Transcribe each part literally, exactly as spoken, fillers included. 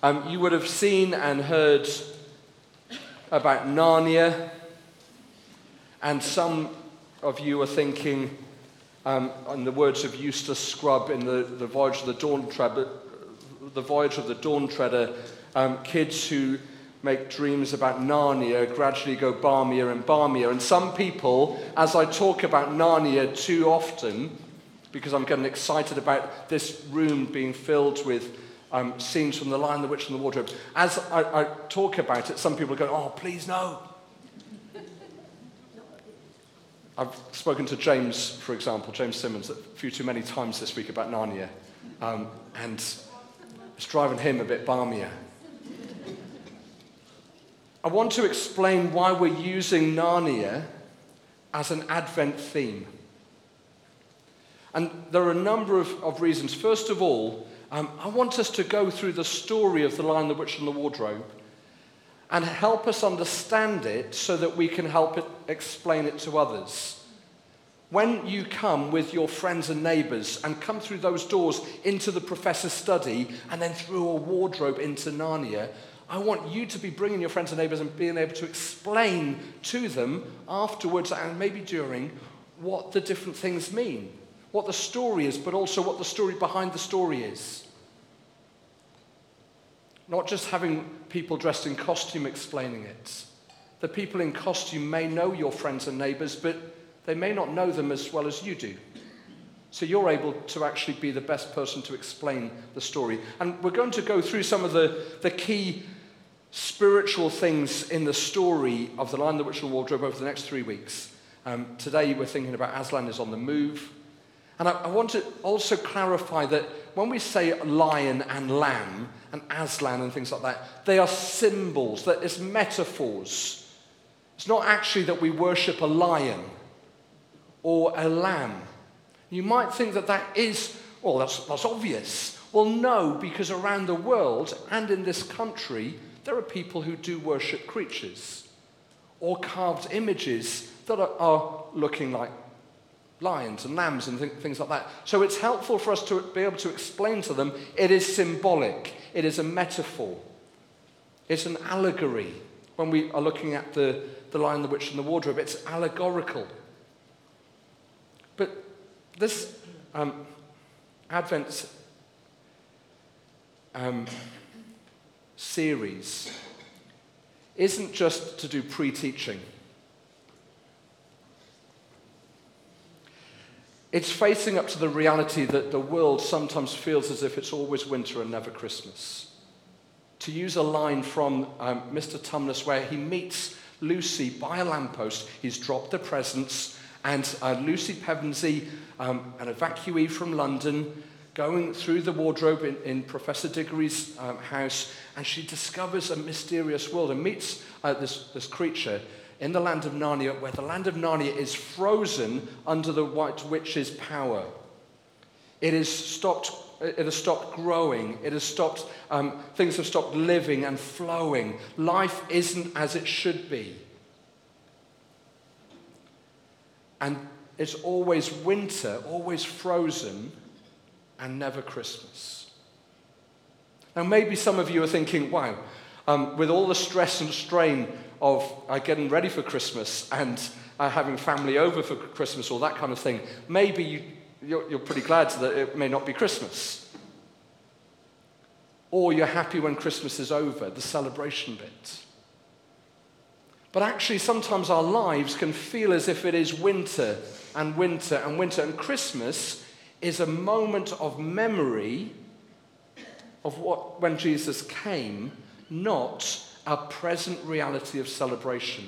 Um, you would have seen and heard about Narnia, and some of you are thinking, um, in the words of Eustace Scrubb in the, the Voyage of the Dawn Treader, the Voyage of the Dawn Treader, um, kids who make dreams about Narnia gradually go balmier and balmier. And some people, as I talk about Narnia too often, because I'm getting excited about this room being filled with um, scenes from The Lion, the Witch, and the Wardrobe, as I, I talk about it, some people go, "Oh, please no." I've spoken to James, for example, James Simmons, a few too many times this week about Narnia, um, and it's driving him a bit balmier. I want to explain why we're using Narnia as an Advent theme. And there are a number of, of reasons. First of all, um, I want us to go through the story of The Lion, the Witch, and the Wardrobe and help us understand it so that we can help it explain it to others. When you come with your friends and neighbours and come through those doors into the professor's study and then through a wardrobe into Narnia, I want you to be bringing your friends and neighbours and being able to explain to them afterwards and maybe during what the different things mean, what the story is, but also what the story behind the story is. Not just having people dressed in costume explaining it. The people in costume may know your friends and neighbours, but they may not know them as well as you do. So you're able to actually be the best person to explain the story. And we're going to go through some of the, the key spiritual things in the story of The Lion, the Witch, and the Wardrobe over the next three weeks. Um, today we're thinking about Aslan is on the move. And I, I want to also clarify that when we say lion and lamb and Aslan and things like that, they are symbols, that it's metaphors. It's not actually that we worship a lion or a lamb. You might think that that is, well, that's, that's obvious. Well, no, because around the world and in this country, there are people who do worship creatures or carved images that are, are looking like lions and lambs and th- things like that. So it's helpful for us to be able to explain to them it is symbolic, it is a metaphor, it's an allegory. When we are looking at the, the Lion, the Witch, and the Wardrobe, it's allegorical. But this um, Advent um, series isn't just to do pre-teaching. It's facing up to the reality that the world sometimes feels as if it's always winter and never Christmas. To use a line from um, Mister Tumnus, where he meets Lucy by a lamppost, he's dropped the presents, and uh, Lucy Pevensey, um, an evacuee from London, going through the wardrobe in, in Professor Diggory's um, house, and she discovers a mysterious world and meets uh, this, this creature in the land of Narnia, where the land of Narnia is frozen under the White Witch's power. It is stopped. It has stopped growing. It has stopped. Um, things have stopped living and flowing. Life isn't as it should be, and it's always winter, always frozen, and never Christmas. Now, maybe some of you are thinking, "Wow, um, with all the stress and strain of uh, getting ready for Christmas and uh, having family over for Christmas, or that kind of thing, maybe you, you're, you're pretty glad that it may not be Christmas. Or you're happy when Christmas is over, the celebration bit. But actually, sometimes our lives can feel as if it is winter and winter and winter, and Christmas is a moment of memory of what when Jesus came, not a present reality of celebration.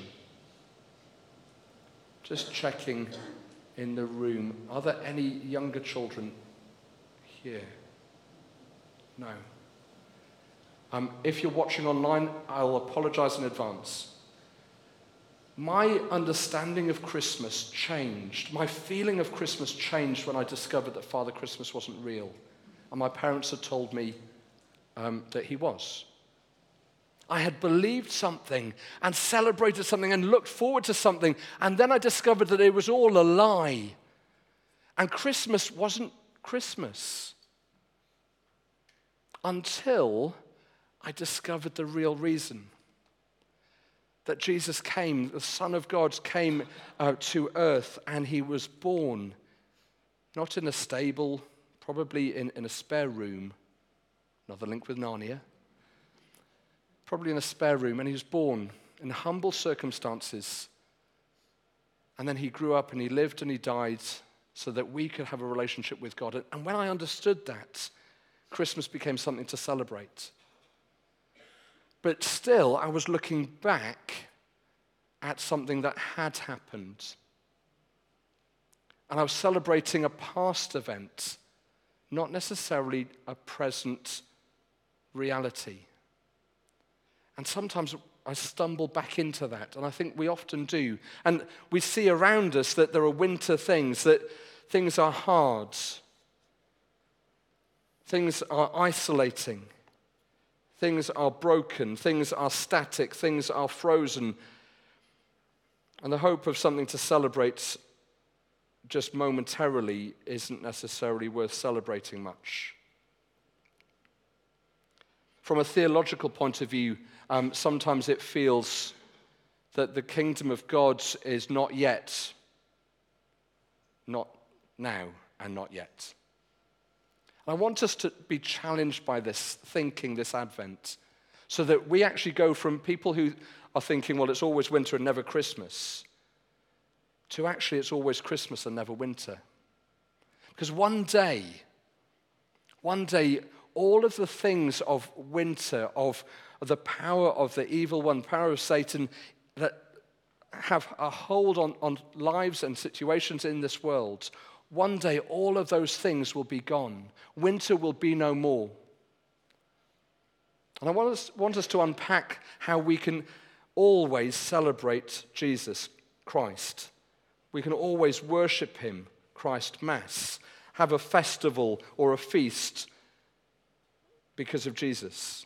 Just checking in the room. Are there any younger children here? No. Um, if you're watching online, I'll apologize in advance. My understanding of Christmas changed. My feeling of Christmas changed when I discovered that Father Christmas wasn't real. And my parents had told me um, that he was. I had believed something and celebrated something and looked forward to something, and then I discovered that it was all a lie. And Christmas wasn't Christmas until I discovered the real reason. That Jesus came, the Son of God came uh, to earth, and he was born, not in a stable, probably in, in a spare room. Another link with Narnia. Probably in a spare room, and he was born in humble circumstances. And then he grew up and he lived and he died so that we could have a relationship with God. And when I understood that, Christmas became something to celebrate. But still, I was looking back at something that had happened. And I was celebrating a past event, not necessarily a present reality. And sometimes I stumble back into that, and I think we often do. And we see around us that there are winter things, that things are hard. Things are isolating. Things are broken, things are static, things are frozen. And the hope of something to celebrate just momentarily isn't necessarily worth celebrating much. From a theological point of view, um, sometimes it feels that the kingdom of God is not yet, not now, and not yet. I want us to be challenged by this thinking this Advent so that we actually go from people who are thinking, well, it's always winter and never Christmas, to actually it's always Christmas and never winter. Because one day, one day, all of the things of winter, of the power of the evil one, power of Satan, that have a hold on, on lives and situations in this world, one day, all of those things will be gone. Winter will be no more. And I want us, want us to unpack how we can always celebrate Jesus Christ. We can always worship him, Christ Mass, have a festival or a feast because of Jesus.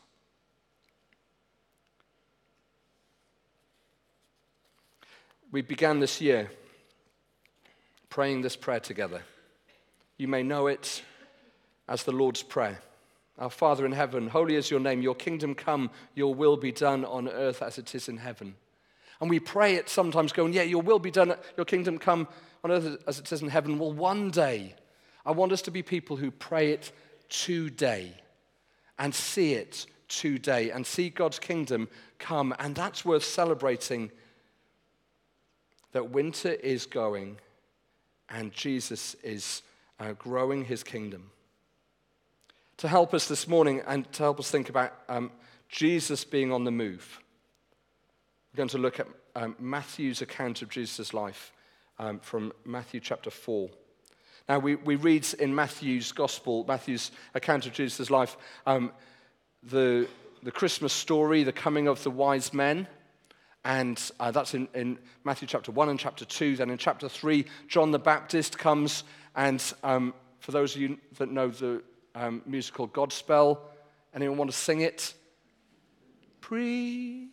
We began this year praying this prayer together. You may know it as the Lord's Prayer. Our Father in heaven, holy is your name. Your kingdom come, your will be done on earth as it is in heaven. And we pray it sometimes going, yeah, your will be done, your kingdom come on earth as it is in heaven. Well, one day, I want us to be people who pray it today and see it today and see God's kingdom come. And that's worth celebrating, that winter is going and Jesus is uh, growing his kingdom. To help us this morning and to help us think about um, Jesus being on the move, we're going to look at um, Matthew's account of Jesus' life um, from Matthew chapter four. Now, we, we read in Matthew's gospel, Matthew's account of Jesus' life, um, the, the Christmas story, the coming of the wise men. And uh, that's in, in Matthew chapter one and chapter two. Then in chapter three, John the Baptist comes. And um, for those of you that know the um, musical Godspell, anyone want to sing it? Pre...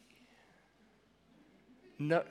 No...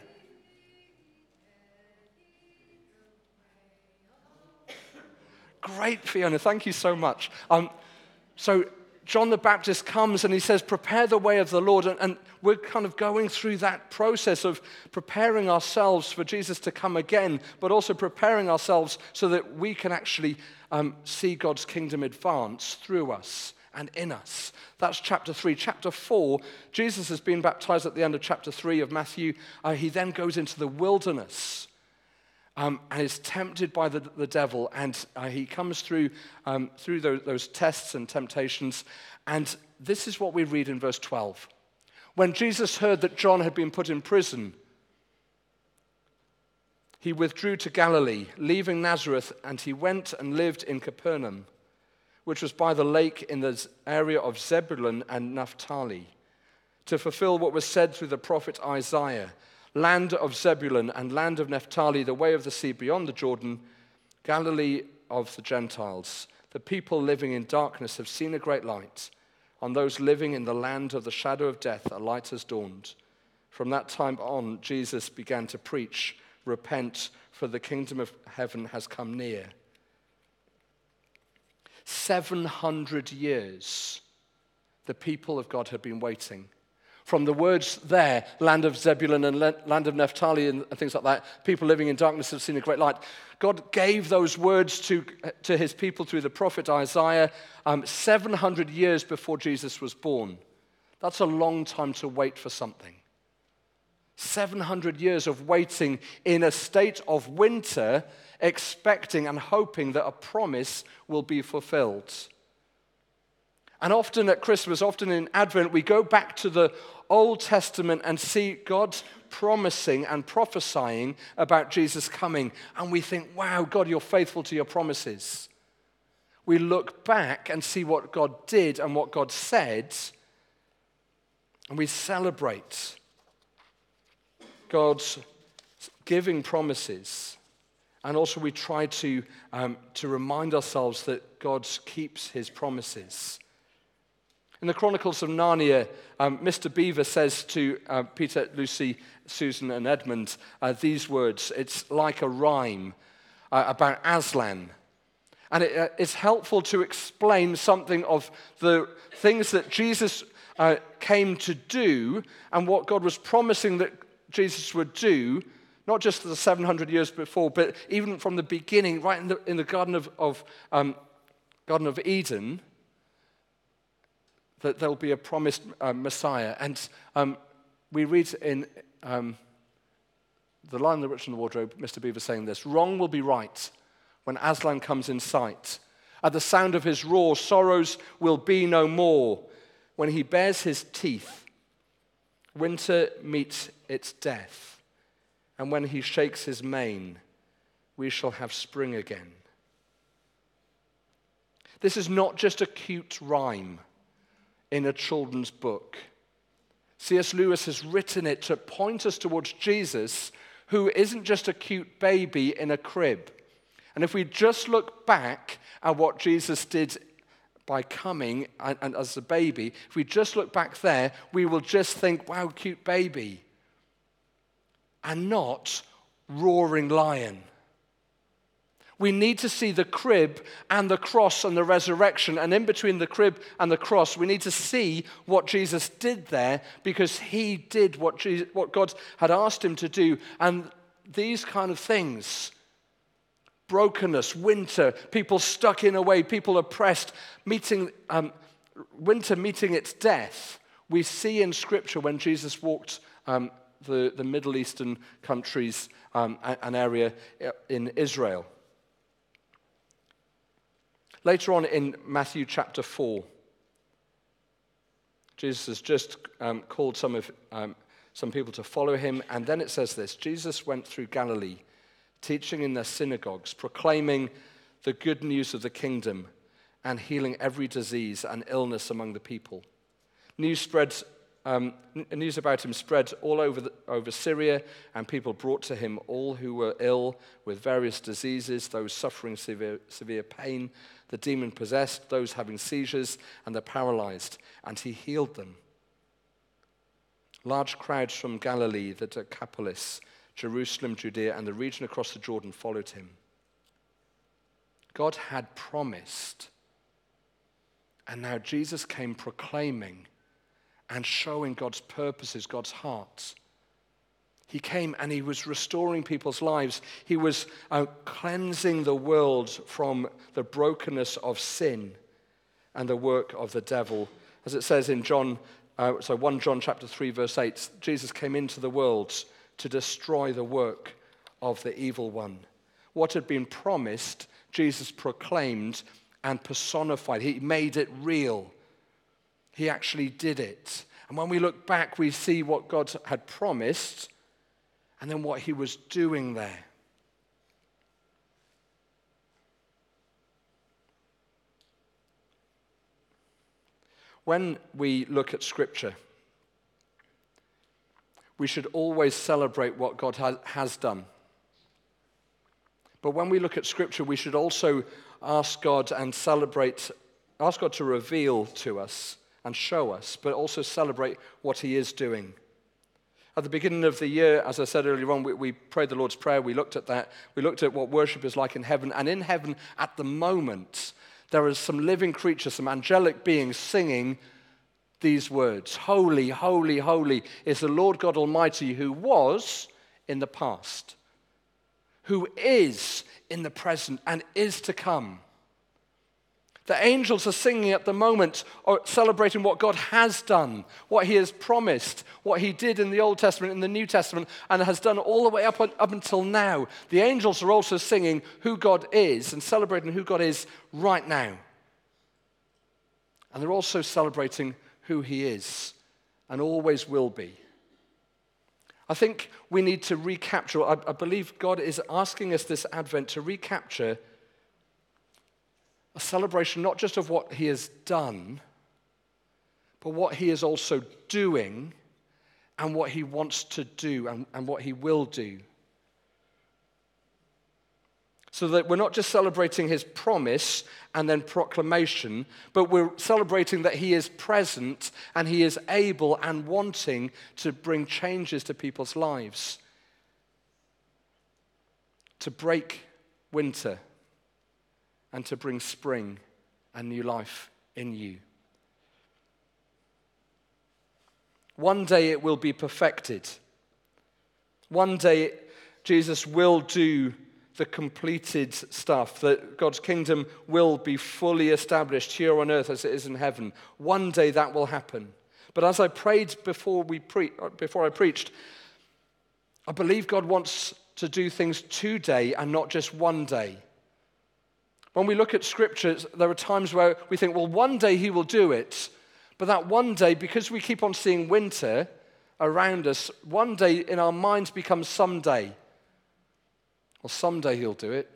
Great, Fiona. Thank you so much. Um, so John the Baptist comes and he says, prepare the way of the Lord. And, and we're kind of going through that process of preparing ourselves for Jesus to come again, but also preparing ourselves so that we can actually um, see God's kingdom advance through us and in us. That's chapter three. Chapter four, Jesus has been baptized at the end of chapter three of Matthew. Uh, he then goes into the wilderness. Um, and is tempted by the, the devil, and uh, he comes through um, through those, those tests and temptations, and this is what we read in verse twelve. When Jesus heard that John had been put in prison, he withdrew to Galilee, leaving Nazareth, and he went and lived in Capernaum, which was by the lake in the area of Zebulun and Naphtali, to fulfill what was said through the prophet Isaiah. Land of Zebulun and land of Naphtali, the way of the sea beyond the Jordan, Galilee of the Gentiles. The people living in darkness have seen a great light. On those living in the land of the shadow of death, a light has dawned. From that time on, Jesus began to preach, repent, for the kingdom of heaven has come near. Seven hundred years The people of God had been waiting. From the words there, land of Zebulun and land of Naphtali and things like that, people living in darkness have seen a great light. God gave those words to, to his people through the prophet Isaiah um, seven hundred years before Jesus was born. That's a long time to wait for something. seven hundred years of waiting in a state of winter, expecting and hoping that a promise will be fulfilled. And often at Christmas, often in Advent, we go back to the Old Testament and see God promising and prophesying about Jesus coming. And we think, wow, God, you're faithful to your promises. We look back and see what God did and what God said, and we celebrate God's giving promises. And also we try to, um, to remind ourselves that God keeps his promises. In the Chronicles of Narnia, um, Mister Beaver says to uh, Peter, Lucy, Susan, and Edmund uh, these words. It's like a rhyme uh, about Aslan. And it, uh, it's helpful to explain something of the things that Jesus uh, came to do and what God was promising that Jesus would do, not just the seven hundred years before, but even from the beginning, right in the, in the Garden of, of um, Garden of Eden, that there'll be a promised uh, Messiah. And um, we read in um, The Lion, the Witch, and the Wardrobe, Mister Beaver saying this: wrong will be right when Aslan comes in sight. At the sound of his roar, sorrows will be no more. When he bares his teeth, winter meets its death. And when he shakes his mane, we shall have spring again. This is not just a cute rhyme in a children's book. C S Lewis has written it to point us towards Jesus, who isn't just a cute baby in a crib. And if we just look back at what Jesus did by coming and, and as a baby, if we just look back there, we will just think, wow, cute baby. And not roaring lion. We need to see the crib and the cross and the resurrection, and in between the crib and the cross, we need to see what Jesus did there, because he did what, Jesus, what God had asked him to do. And these kind of things, brokenness, winter, people stuck in a way, people oppressed, meeting um, winter meeting its death, we see in Scripture when Jesus walked um, the, the Middle Eastern countries, um, an area in Israel. Later on in Matthew chapter four, Jesus has just um, called some of um, some people to follow him, and then it says this: Jesus went through Galilee, teaching in their synagogues, proclaiming the good news of the kingdom, and healing every disease and illness among the people. News spread, um, news about him spread all over the, over Syria, and people brought to him all who were ill with various diseases, those suffering severe, severe pain, the demon-possessed, those having seizures, and the paralyzed, and he healed them. Large crowds from Galilee, the Decapolis, Jerusalem, Judea, and the region across the Jordan followed him. God had promised, and now Jesus came proclaiming and showing God's purposes, God's heart. He came and he was restoring people's lives. He was uh, cleansing the world from the brokenness of sin and the work of the devil. As it says in John, uh, so First John chapter three, verse eight, Jesus came into the world to destroy the work of the evil one. What had been promised, Jesus proclaimed and personified. He made it real. He actually did it. And when we look back, we see what God had promised and then what he was doing there. When we look at Scripture, we should always celebrate what God has done. But when we look at Scripture, we should also ask God and celebrate, ask God to reveal to us and show us, but also celebrate what he is doing. At the beginning of the year, as I said earlier on, we, we prayed the Lord's Prayer. We looked at that. We looked at what worship is like in heaven. And in heaven, at the moment, there are some living creatures, some angelic beings singing, these words. Holy, holy, holy is the Lord God Almighty, who was in the past, who is in the present, and is to come. The angels are singing at the moment, or celebrating what God has done, what he has promised, what he did in the Old Testament, in the New Testament, and has done all the way up, up until now. The angels are also singing who God is and celebrating who God is right now. And they're also celebrating who he is and always will be. I think we need to recapture, I, I believe God is asking us this Advent to recapture a celebration not just of what he has done, but what he is also doing and what he wants to do and, and what he will do. So that we're not just celebrating his promise and then proclamation, but we're celebrating that he is present and he is able and wanting to bring changes to people's lives, to break winter and to bring spring and new life in you. One day it will be perfected. One day Jesus will do the completed stuff, that God's kingdom will be fully established here on earth as it is in heaven. One day that will happen. But as I prayed before we pre- before I preached, I believe God wants to do things today and not just one day. When we look at scriptures, there are times where we think, well, one day he will do it. But that one day, because we keep on seeing winter around us, one day in our minds becomes someday. Well, someday he'll do it.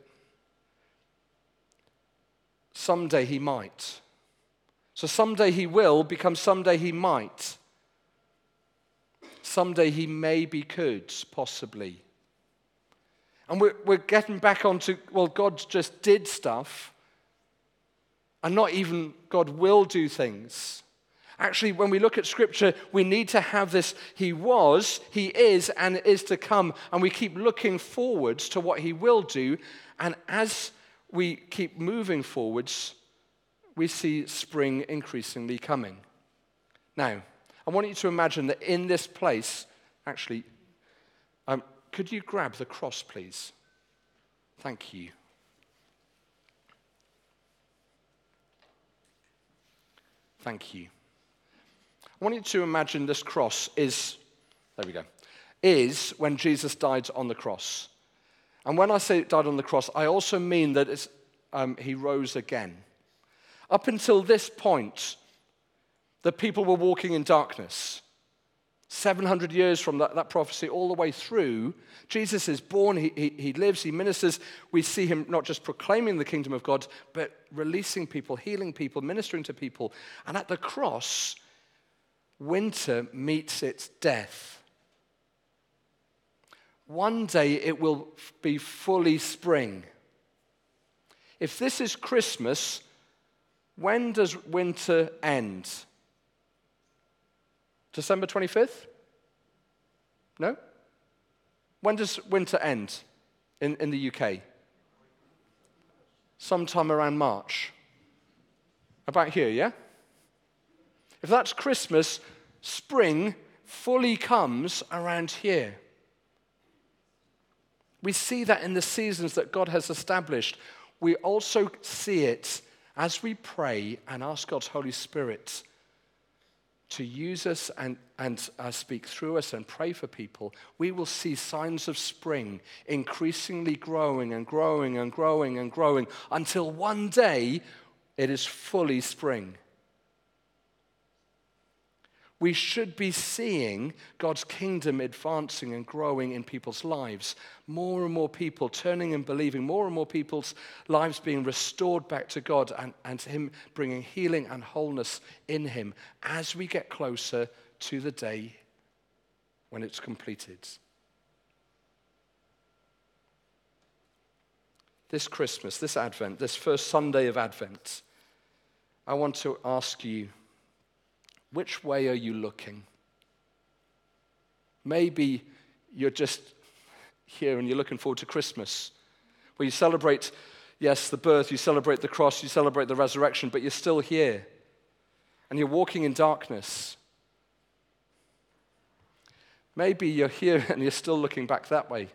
Someday he might. So someday he will become someday he might. Someday he maybe could, possibly. And we're, we're getting back onto, well, God just did stuff, and not even God will do things. Actually, when we look at Scripture, we need to have this, he was, he is, and is to come, and we keep looking forwards to what he will do, and as we keep moving forwards, we see spring increasingly coming. Now, I want you to imagine that in this place, actually, um, could you grab the cross, please? Thank you. Thank you. I want you to imagine this cross is, there we go, is when Jesus died on the cross. And when I say died on the cross, I also mean that it's, um, he rose again. Up until this point, the people were walking in darkness. seven hundred years from that, that prophecy all the way through, Jesus is born, he, he, he lives, he ministers. We see him not just proclaiming the kingdom of God, but releasing people, healing people, ministering to people. And at the cross, winter meets its death. One day it will be fully spring. If this is Christmas, when does winter end? December twenty-fifth? No? When does winter end in, in the U K? Sometime around March. About here, yeah? If that's Christmas, spring fully comes around here. We see that in the seasons that God has established. We also see it as we pray and ask God's Holy Spirit to use us and, and uh, speak through us and pray for people. We will see signs of spring increasingly growing and growing and growing and growing until one day it is fully spring. We should be seeing God's kingdom advancing and growing in people's lives. More and more people turning and believing, more and more people's lives being restored back to God and, and him bringing healing and wholeness in him as we get closer to the day when it's completed. This Christmas, this Advent, this first Sunday of Advent, I want to ask you, which way are you looking? Maybe you're just here and you're looking forward to Christmas, where you celebrate, yes, the birth, you celebrate the cross, you celebrate the resurrection, but you're still here. and you're walking in darkness. Maybe you're here and you're still looking back that way.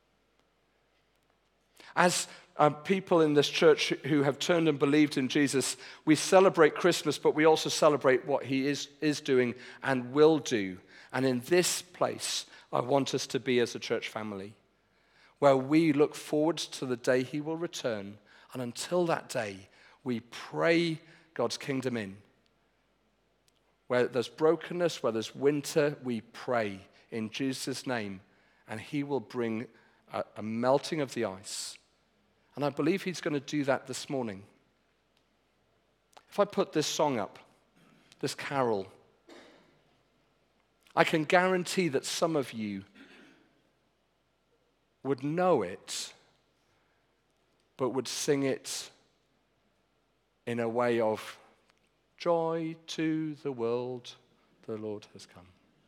As uh, people in this church who have turned and believed in Jesus, we celebrate Christmas, but we also celebrate what he is, is doing and will do. And in this place, I want us to be as a church family, where we look forward to the day he will return. And until that day, we pray God's kingdom in. Where there's brokenness, where there's winter, we pray in Jesus' name, and he will bring a, a melting of the ice. And I believe he's going to do that this morning. If I put this song up, this carol, I can guarantee that some of you would know it, but would sing it in a way of joy to the world, the Lord has come.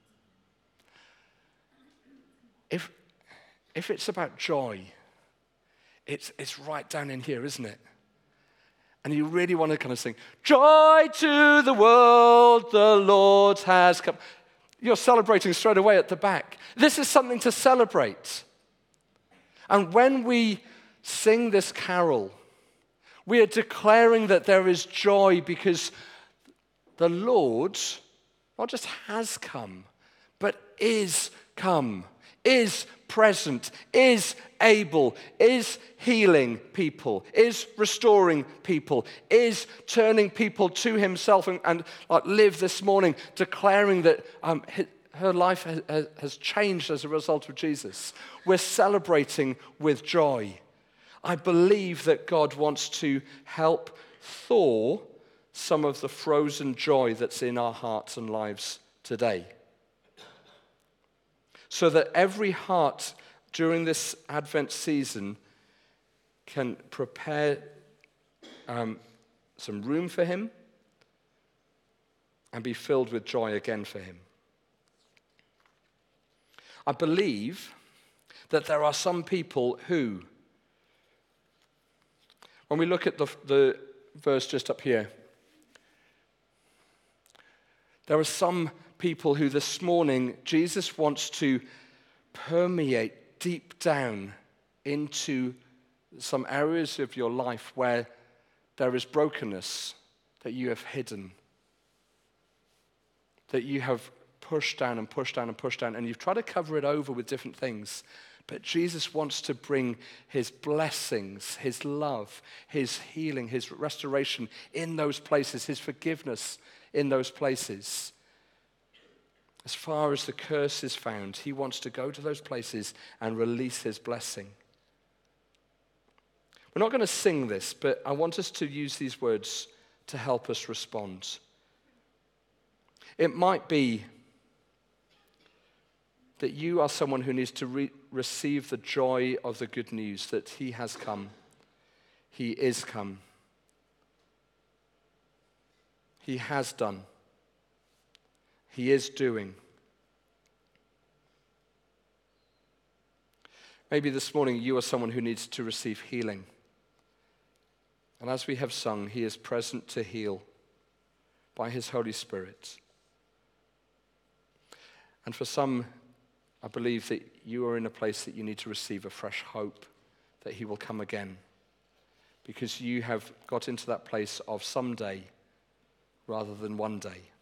If, if it's about joy, it's, it's right down in here, isn't it? And you really want to kind of sing, joy to the world, the Lord has come. You're celebrating straight away at the back. This is something to celebrate. And when we sing this carol, we are declaring that there is joy because the Lord not just has come, but is come, is present, is able, is healing people, is restoring people, is turning people to himself, and, and like Liv this morning declaring that um, his, her life has, has changed as a result of Jesus. We're celebrating with joy. I believe that God wants to help thaw some of the frozen joy that's in our hearts and lives today, so that every heart during this Advent season can prepare um, some room for him and be filled with joy again for him. I believe that there are some people who, when we look at the, the verse just up here, there are some people who this morning Jesus wants to permeate deep down into some areas of your life where there is brokenness that you have hidden, that you have pushed down and pushed down and pushed down, and you've tried to cover it over with different things. But Jesus wants to bring his blessings, his love, his healing, his restoration in those places, his forgiveness in those places. As far as the curse is found, he wants to go to those places and release his blessing. We're not going to sing this, but I want us to use these words to help us respond. It might be that you are someone who needs to re- receive the joy of the good news that he has come. He is come. He has done. He is doing. Maybe this morning you are someone who needs to receive healing. And as we have sung, he is present to heal by his Holy Spirit. And for some, I believe that you are in a place that you need to receive a fresh hope that he will come again, because you have got into that place of someday rather than one day.